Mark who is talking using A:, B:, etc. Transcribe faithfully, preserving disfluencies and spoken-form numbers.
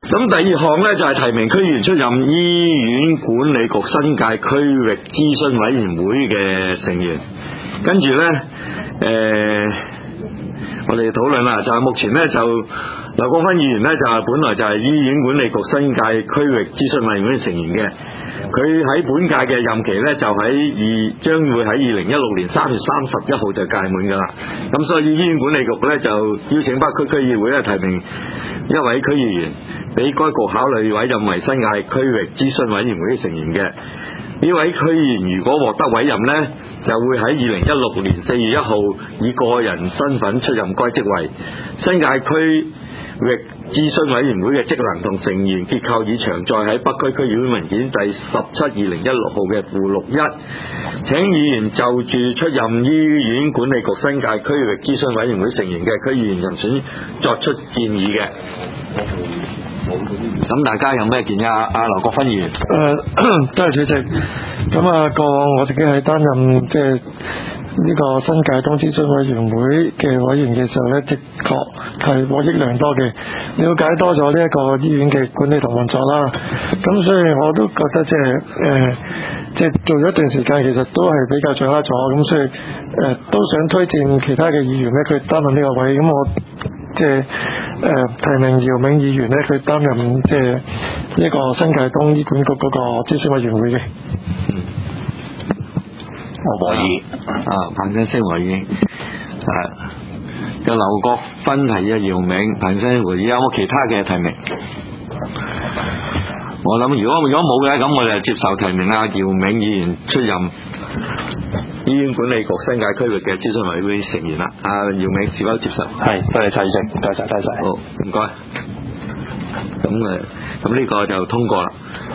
A: 咁第二項咧就係、是、提名區議員出任醫院管理局新界區域諮詢委員會嘅成員。跟住咧，誒、呃，我哋討論啦，就係、是、目前咧就劉國勳議員咧就係本來就係醫院管理局新界區域諮詢委員會成員嘅。佢喺本屆嘅任期咧就喺二將會喺二零一六年三月三十一號就屆滿噶啦。咁所以醫院管理局咧就邀請北區區議會咧提名一位區議員，俾該局考慮委任為新界區域諮詢委員會成員嘅。呢位區議員如果獲得委任呢，就會喺二零一六年四月一號以個人身份出任該職位。新界區域諮詢委員會嘅職能同成員結構已詳載喺北區區議會文件第十七二零一六號嘅附錄一。請議員就住出任醫院管理局新界區域諮詢委員會成員嘅區議員人選作出建議嘅。咁大家有咩建議啊？阿劉國勳議員。
B: 誒，多謝主席。咁啊，過往我自己喺擔任即係呢個新界東諮詢委員會嘅委員嘅時候咧，的確係獲益良多嘅，了解多咗呢一個醫院嘅管理同運作啦。咁所以我都覺得即係誒，即係做咗一段時間，其實都係比較掌握咗。咁所以誒、呃，都想推薦其他嘅議員咧，佢擔任呢個位。咁我即係誒、呃、提名姚銘議員咧，佢擔任即係呢個新界東醫管局嗰個諮詢委員會嘅。
A: 嗯，我和意啊，彭先生和意啊，有劉國勳提議姚銘，彭先生和意，有冇其他嘅提名？我諗如果如果冇嘅，咁我哋就接受提名啊，姚銘議員出任醫院管理局新界區域嘅諮詢委員會成員啦。阿姚銘是否接受？
C: 係，多謝蔡主席，多謝多謝。
A: 好，唔該。咁誒，咁呢個就通過啦。